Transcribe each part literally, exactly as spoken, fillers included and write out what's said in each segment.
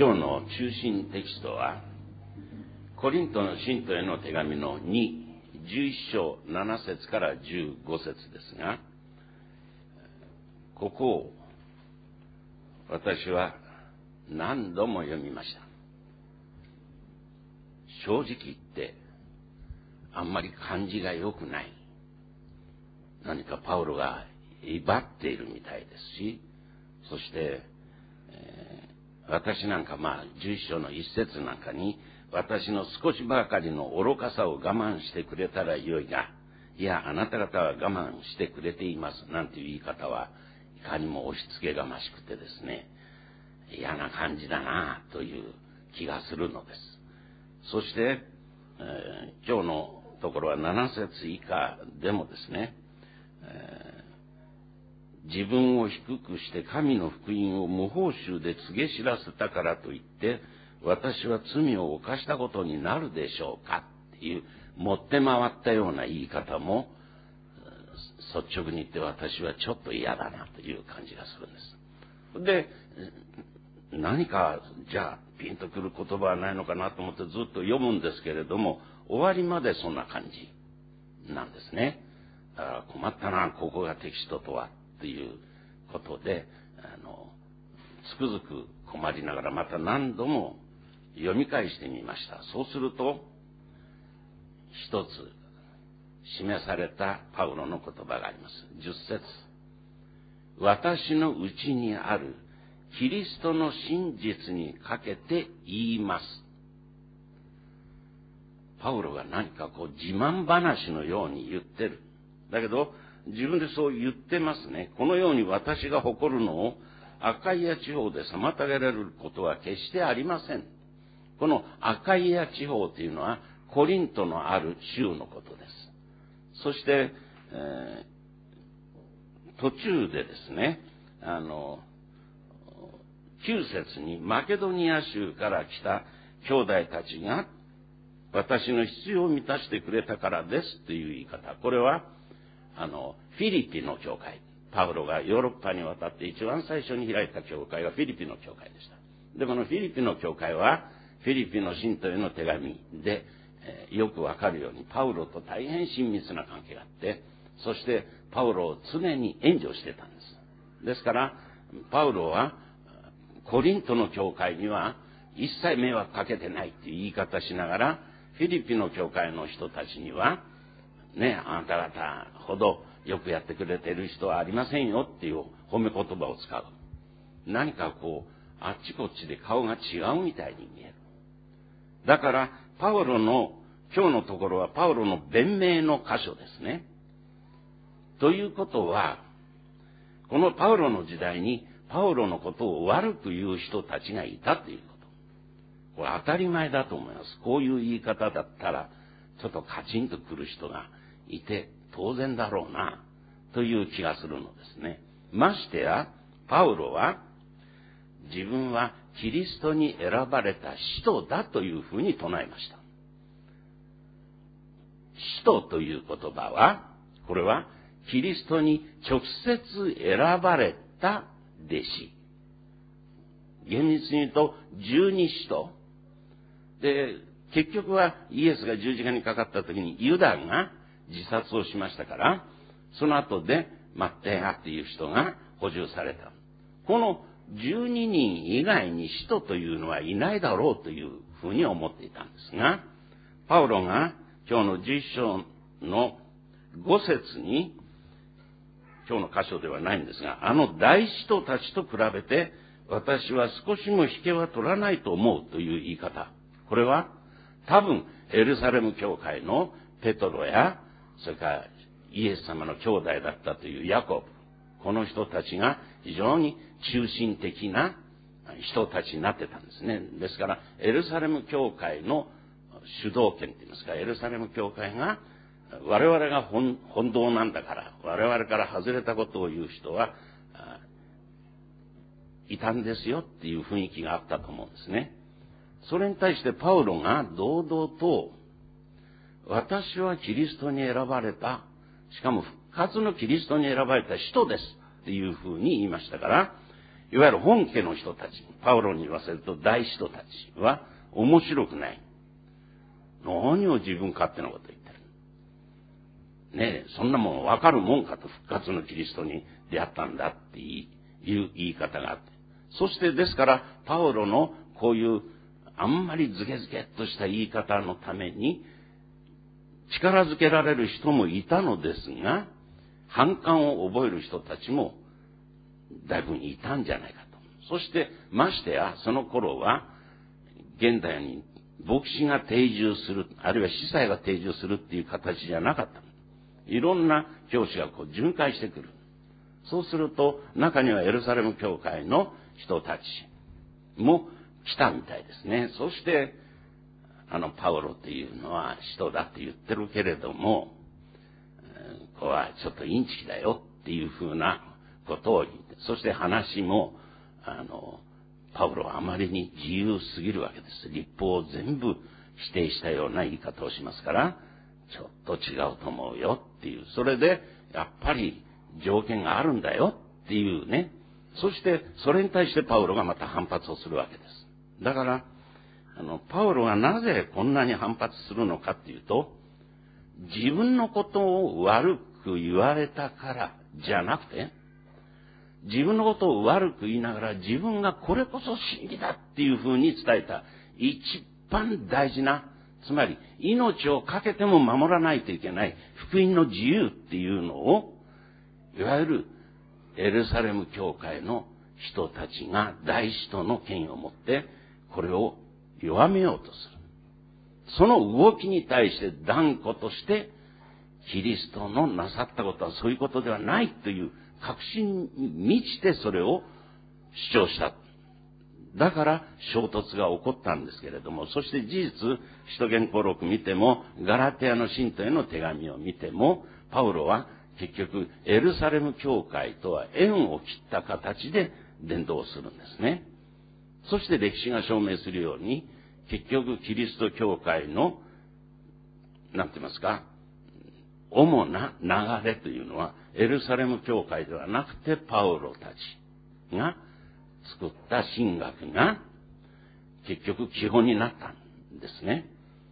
今日の中心テキストは、コリントの信徒への手紙のに、じゅういっ章なな節からじゅうご節ですが、ここを私は何度も読みました。正直言って、あんまり感じが良くない。何かパウロが威張っているみたいですし、そして、えー、私なんかまあじゅういっ章の一節なんかに、私の少しばかりの愚かさを我慢してくれたらよいが、いや、あなた方は我慢してくれていますなんていう言い方はいかにも押し付けがましくてですね、嫌な感じだなという気がするのです。そして、えー、今日のところはなな節以下でもですね、えー、自分を低くして神の福音を無報酬で告げ知らせたからといって私は罪を犯したことになるでしょうかっていう持って回ったような言い方も率直に言って私はちょっと嫌だなという感じがするんです。で、何かじゃあピンとくる言葉はないのかなと思ってずっと読むんですけれども、終わりまでそんな感じなんですね。だから困ったな、ここがテキストとはっていうことで、あのつくづく困りながらまた何度も読み返してみました。そうすると一つ示されたパウロの言葉があります。じゅっ節、私のうちにあるキリストの真実にかけて言います。パウロが何かこう自慢話のように言ってる。だけど自分でそう言ってますね。このように私が誇るのをアカイア地方で妨げられることは決してありません。このアカイア地方というのはコリントのある州のことです。そして、えー、途中でですね、あのきゅう節にマケドニア州から来た兄弟たちが私の必要を満たしてくれたからですという言い方。これはあのフィリピの教会。パウロがヨーロッパに渡って一番最初に開いた教会がフィリピの教会でした。で、このフィリピの教会はフィリピの信徒への手紙で、えー、よくわかるようにパウロと大変親密な関係があって、そしてパウロを常に援助してたんです。ですからパウロはコリントの教会には一切迷惑かけてないっていう言い方しながら、フィリピの教会の人たちにはね、あなた方ほどよくやってくれている人はありませんよっていう褒め言葉を使う。何かこうあっちこっちで顔が違うみたいに見える。だからパウロの今日のところはパウロの弁明の箇所ですね。ということはこのパウロの時代にパウロのことを悪く言う人たちがいたということ。これ当たり前だと思います。こういう言い方だったらちょっとカチンとくる人がいて当然だろうなという気がするのですね。ましてやパウロは自分はキリストに選ばれた使徒だというふうに唱えました。使徒という言葉はこれはキリストに直接選ばれた弟子。厳密に言うと十二使徒で、結局はイエスが十字架にかかった時にユダが自殺をしましたから、その後でマッテアっていう人が補充された。このじゅうににん以外に使徒というのはいないだろうというふうに思っていたんですが、パウロが今日のじゅういっ章のご節に、今日の箇所ではないんですが、あの大使徒たちと比べて私は少しも引けは取らないと思うという言い方。これは多分エルサレム教会のペトロやそれからイエス様の兄弟だったというヤコブ、この人たちが非常に中心的な人たちになってたんですね。ですからエルサレム教会の主導権といいますか、エルサレム教会が我々が 本, 本当なんだから我々から外れたことを言う人はいたんですよっていう雰囲気があったと思うんですね。それに対してパウロが堂々と私はキリストに選ばれた、しかも復活のキリストに選ばれた使徒ですっていうふうに言いましたから、 いわゆる本家の人たち、パウロに言わせると大使徒たちは面白くない。何を自分勝手なこと言ってる。ねえ、そんなもんわかるもんかと、復活のキリストに出会ったんだっていう言い方があって。そしてですから、パウロのこういうあんまりズケズケっとした言い方のために力づけられる人もいたのですが、反感を覚える人たちもだいぶいたんじゃないかと。そしてましてやその頃は現代に牧師が定住する、あるいは司祭が定住するっていう形じゃなかった。いろんな教師がこう巡回してくる。そうすると中にはエルサレム教会の人たちも来たみたいですね。そしてあのパウロっていうのは使徒だって言ってるけれども、これはちょっとインチキだよっていうふうなことを言って、そして話もあのパウロはあまりに自由すぎるわけです。律法を全部否定したような言い方をしますから、ちょっと違うと思うよっていう。それでやっぱり条件があるんだよっていうね。そしてそれに対してパウロがまた反発をするわけです。だからあのパウロがなぜこんなに反発するのかっていうと、自分のことを悪く言われたからじゃなくて、自分のことを悪く言いながら自分がこれこそ真理だっていうふうに伝えた一番大事な、つまり命を懸けても守らないといけない福音の自由っていうのを、いわゆるエルサレム教会の人たちが大使徒の権威を持ってこれを弱めようとする。その動きに対して断固としてキリストのなさったことはそういうことではないという確信に満ちてそれを主張した。だから衝突が起こったんですけれども、そして事実、使徒言行録見ても、ガラテヤの信徒への手紙を見ても、パウロは結局エルサレム教会とは縁を切った形で伝道するんですね。そして歴史が証明するように、結局キリスト教会の、なんて言いますか、主な流れというのは、エルサレム教会ではなくてパウロたちが作った神学が結局基本になったんですね。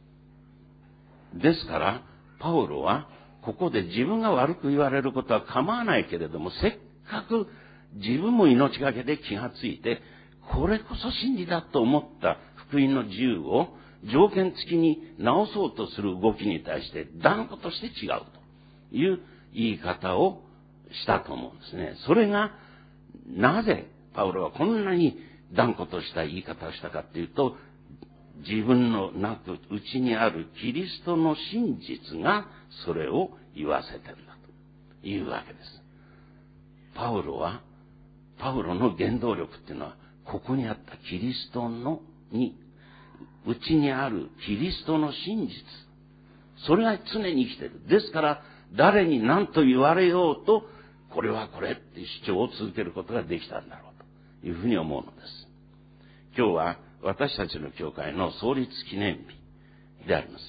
ですから、パウロはここで自分が悪く言われることは構わないけれども、せっかく自分も命がけで気がついて、これこそ真理だと思った福音の自由を条件付きに直そうとする動きに対して断固として違うという言い方をしたと思うんですね。それがなぜパウロはこんなに断固とした言い方をしたかっていうと、自分のなく内にあるキリストの真実がそれを言わせてるんだというわけです。パウロは、パウロの原動力っていうのはここにあったキリストのに、内にあるキリストの真実。それが常に生きてる。ですから、誰に何と言われようと、これはこれって主張を続けることができたんだろうというふうに思うのです。今日は私たちの教会の創立記念日であります。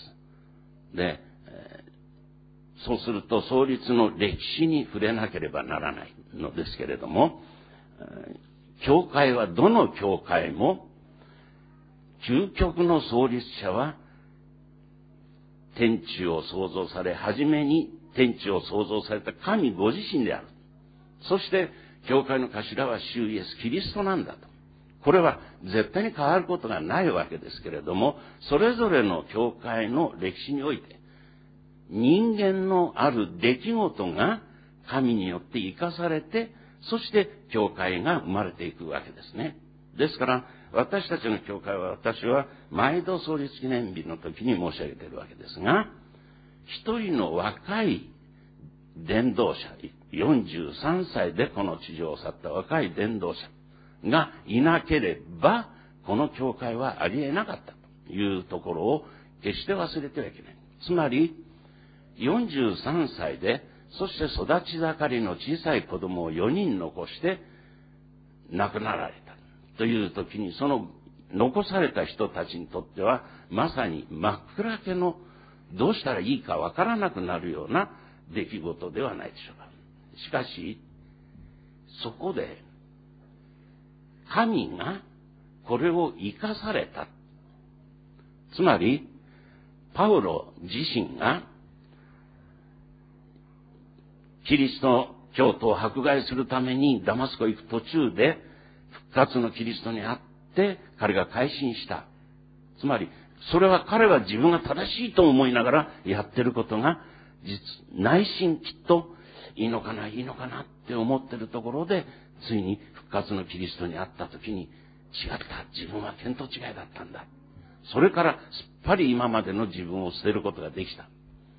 で、えー、そうすると創立の歴史に触れなければならないのですけれども、えー、教会はどの教会も究極の創立者は天地を創造され、はじめに天地を創造された神ご自身である。そして教会の頭は主イエス・キリストなんだと。これは絶対に変わることがないわけですけれども、それぞれの教会の歴史において人間のある出来事が神によって生かされて、そして教会が生まれていくわけですね。ですから私たちの教会は、私は毎度創立記念日の時に申し上げているわけですが、一人の若い伝道者、よんじゅうさんさいでこの地上を去った若い伝道者がいなければ、この教会はありえなかったというところを決して忘れてはいけない。つまり、よんじゅうさんさいで、そして育ち盛りの小さい子供をよにん残して亡くなられたという時に、その残された人たちにとっては、まさに真っ暗けのどうしたらいいかわからなくなるような出来事ではないでしょうか。しかし、そこで、 神がこれを生かされた。つまり、パウロ自身がキリスト教徒を迫害するためにダマスコ行く途中で復活のキリストに会って彼が改心した。つまり、それは彼は自分が正しいと思いながらやってることが、実、内心きっといいのかな、いいのかなって思ってるところで、ついに復活のキリストに会った時に、違った。自分は見当違いだったんだ。それからすっぱり今までの自分を捨てることができた。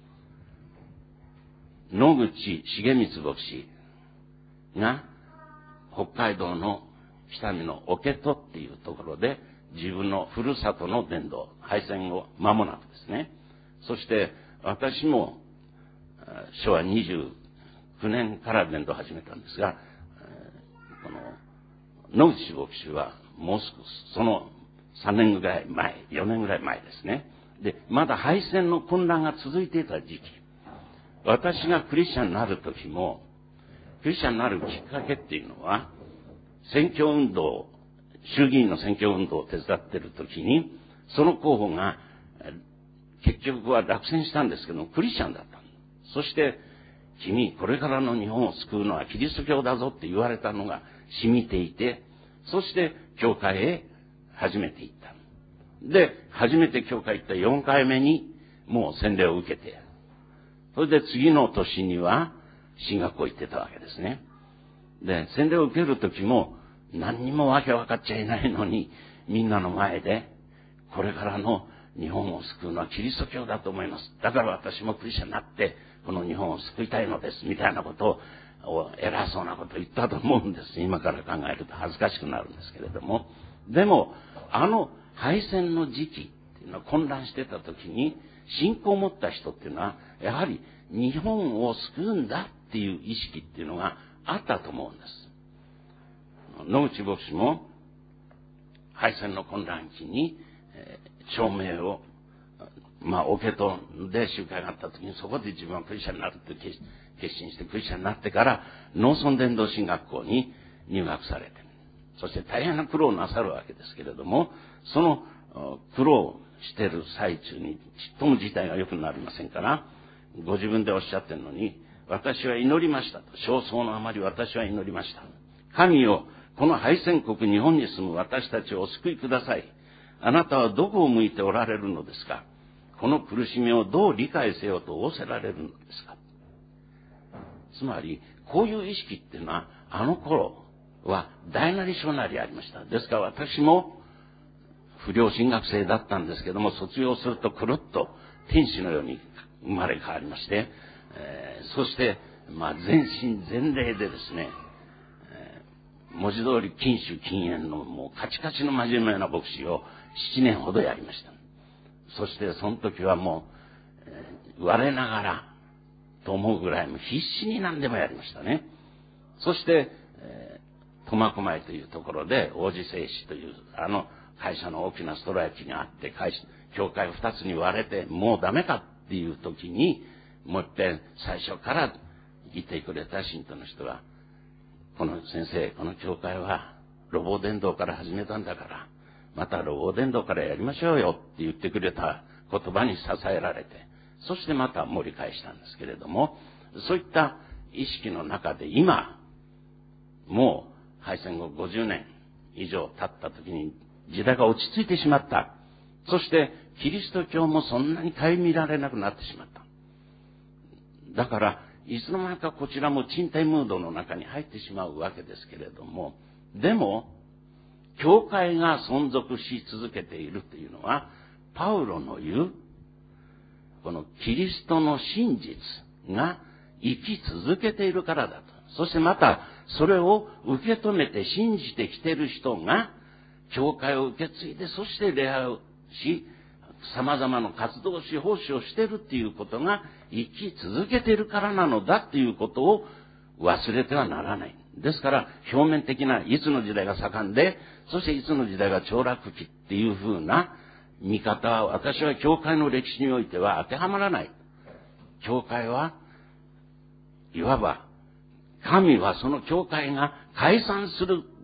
野口重光牧師が北海道の北見の桶戸っていうところで自分のふるさとの伝道、敗戦後間もなくですね。そして私もしょわにじゅうきゅうねんから伝道を始めたんですが、この野口牧師はもう少しそのさんねんぐらい前、よねんぐらい前ですね。で、まだ敗戦の混乱が続いていた時期。私がクリスチャンになる時も、クリスチャンになるきっかけっていうのは、選挙運動、衆議院の選挙運動を手伝っている時に、その候補が結局は落選したんですけども、クリスチャンだった。そして、君、これからの日本を救うのはキリスト教だぞって言われたのが染みていて、そして教会へ初めて行った。で、初めて教会行ったよんかいめにもう洗礼を受けて、それで次の年には進学校行ってたわけですね。で、洗礼を受ける時も何にもわけ分かっちゃいないのに、みんなの前で、これからの日本を救うのはキリスト教だと思います。だから私もクリスチャンになって、この日本を救いたいのです、みたいなことを、偉そうなことを言ったと思うんです。今から考えると恥ずかしくなるんですけれども。でも、あの敗戦の時期っていうのは混乱してた時に、信仰を持った人っていうのは、やはり日本を救うんだっていう意識っていうのがあったと思うんです。野口牧師も、敗戦の混乱期に、えー、証明を、まあ、おけとで集会があった時に、そこで自分はクリスチャンになるって決心してクリスチャンになってから、農村伝道神学校に入学されて、そして大変な苦労をなさるわけですけれども、その苦労している最中に、ちっとも事態が良くなりませんから、ご自分でおっしゃってるのに、私は祈りましたと。焦燥のあまり私は祈りました。神よ、この敗戦国日本に住む私たちをお救いください。あなたはどこを向いておられるのですか？この苦しみをどう理解せよと仰せられるのですか？つまり、こういう意識っていうのは、あの頃は大なり小なりありました。ですから私も不良神学生だったんですけども、卒業するとくるっと天使のように生まれ変わりまして、えー、そして、まあ、全身全霊でですね、えー、文字通り禁酒禁煙のもうカチカチの真面目な牧師をしちねんほどやりました。そしてその時はもう、えー、我ながらと思うぐらいも必死に何でもやりましたね。そして、えー、苫小牧というところで王子製紙というあの会社の大きなストライキがあって、会社、教会二つに割れてもうダメかっていう時に、もう一遍最初からいてくれた信徒の人が、この先生、この教会は路傍伝道から始めたんだから、また路傍伝道からやりましょうよって言ってくれた言葉に支えられて、そしてまた盛り返したんですけれども、そういった意識の中で今、もう敗戦後ごじゅうねん以上経った時に時代が落ち着いてしまった。そしてキリスト教もそんなに顧みられなくなってしまった。だからいつの間にかこちらも賃貸ムードの中に入ってしまうわけですけれども、でも教会が存続し続けているというのは、パウロの言うこのキリストの真実が生き続けているからだと。そしてまたそれを受け止めて信じてきている人が教会を受け継いで、そして礼拝をし、様々な活動をし、奉仕をしているっていうことが生き続けているからなのだっていうことを忘れてはならない。ですから表面的ないつの時代が盛んで、そしていつの時代が凋落期っていうふうな見方は、私は教会の歴史においては当てはまらない。教会はいわば、神はその教会が解散する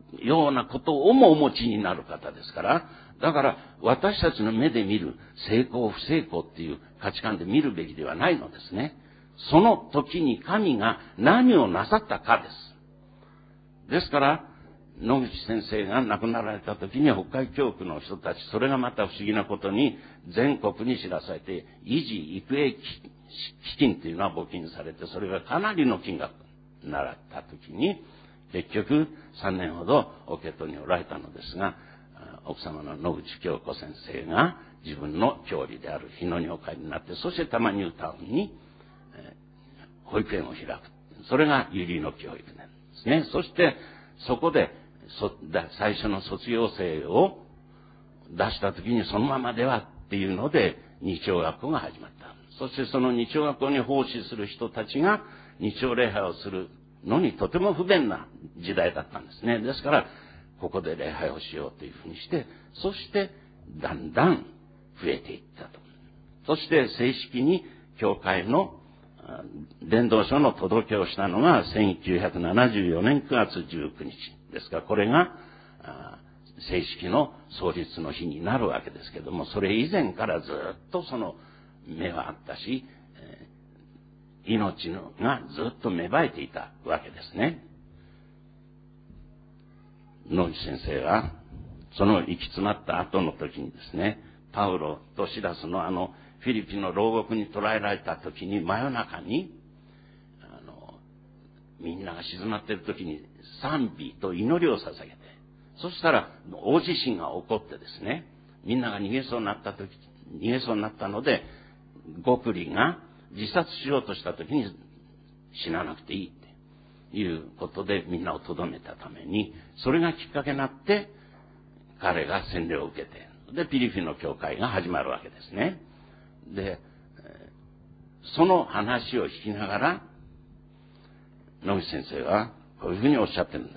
ようなことをもお持ちになる方ですから、だから私たちの目で見る成功不成功っていう価値観で見るべきではないのですね。その時に神が何をなさったかです。ですから、野口先生が亡くなられた時に北海教区の人たち、それがまた不思議なことに全国に知らされて、維持育営基金というのは募金されて、それがかなりの金額になられた時に、結局さんねんほどおけとにおられたのですが、奥様の野口京子先生が自分の郷里である日野にお帰りになって、そして多摩ニュータウンに、えー、保育園を開く。それが百合の木保育園ですね。そしてそこでそ最初の卒業生を出した時にそのままではっていうので日曜学校が始まった。そしてその日曜学校に奉仕する人たちが日曜礼拝をするのにとても不便な時代だったんですね。ですからここで礼拝をしようというふうにして、そしてだんだん増えていったと。そして正式に教会の伝道書の届けをしたのがせんきゅうひゃくななじゅうよねんくがつじゅうくにちですから、これが正式の創立の日になるわけですけども、それ以前からずっとその芽はあったし、命のがずっと芽生えていたわけですね。野口先生はその行き詰まった後の時にですね、パウロとシラスのあのフィリピンの牢獄に捕らえられた時に、真夜中にあのみんなが静まっている時に賛美と祈りを捧げて、そしたら大地震が起こってですね、みんなが逃げそうになった時、逃げそうになったので、極利が自殺しようとした時に死ななくていいっていうことでみんなをとどめたために、それがきっかけになって彼が洗礼を受けて、でピリピの教会が始まるわけですね。でその話を聞きながら野口先生はこういうふうにおっしゃってるんです。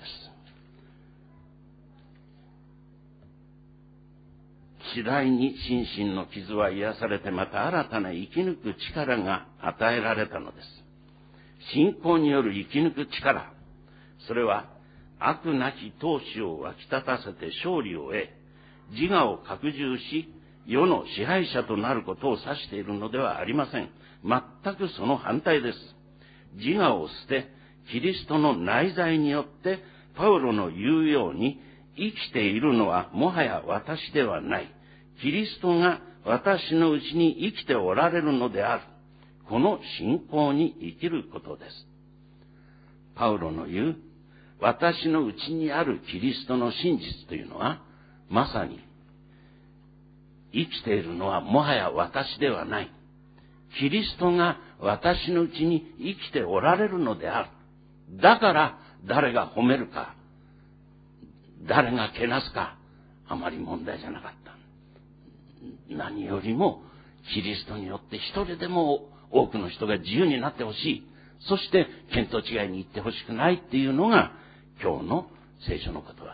次第に心身の傷は癒されて、また新たな生き抜く力が与えられたのです。信仰による生き抜く力、それは悪なき闘志を湧き立たせて勝利を得、自我を拡充し世の支配者となることを指しているのではありません。全くその反対です。自我を捨て、キリストの内在によってパウロの言うように、生きているのはもはや私ではない、キリストが私のうちに生きておられるのである。この信仰に生きることです。パウロの言う私のうちにあるキリストの真実というのは、まさに生きているのはもはや私ではない、キリストが私のうちに生きておられるのである。だから誰が褒めるか誰がけなすかあまり問題じゃなかった。何よりもキリストによって一人でも多くの人が自由になってほしい、そして見当違いに行ってほしくないっていうのが今日の聖書の言葉だった。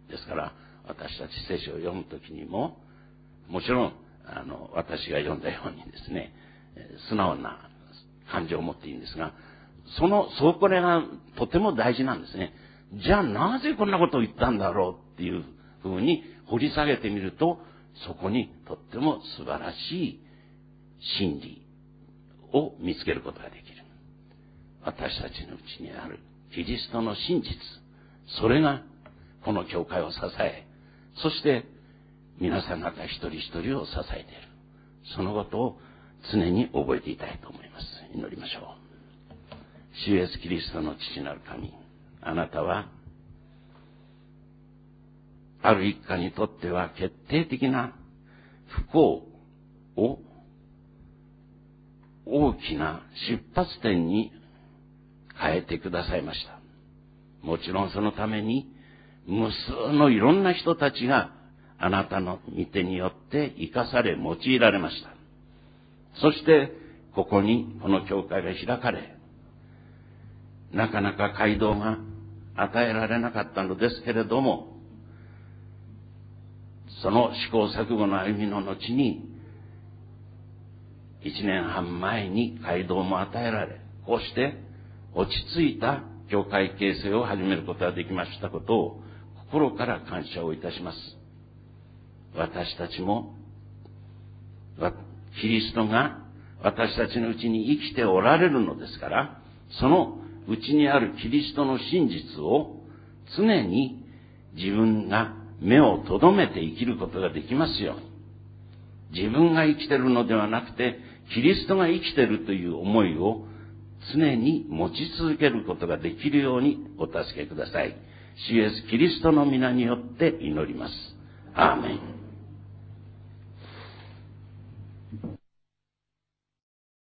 ですから私たち聖書を読むときにも、もちろんあの私が読んだようにですね、素直な感情を持っていいんですが、そのそうこれがとても大事なんですね。じゃあなぜこんなことを言ったんだろうっていうふうに掘り下げてみると、そこにとっても素晴らしい真理を見つけることができる。私たちのうちにあるキリストの真実、それがこの教会を支え、そして皆さん方一人一人を支えている。そのことを常に覚えていたいと思います。祈りましょう。主イエスキリストの父なる神、あなたはある一家にとっては決定的な不幸を大きな出発点に変えてくださいました。もちろんそのために無数のいろんな人たちがあなたの御手によって生かされ用いられました。そしてここにこの教会が開かれ、なかなか街道が与えられなかったのですけれども、その試行錯誤の歩みの後に一年半前に街道も与えられ、こうして落ち着いた教会形成を始めることができましたことを心から感謝をいたします。私たちも、キリストが私たちのうちに生きておられるのですから、そのうちにあるキリストの真実を常に自分が目を留めて生きることができますように。自分が生きているのではなくて、キリストが生きているという思いを常に持ち続けることができるようにお助けください。主イエスキリストの皆によって祈ります。アーメン。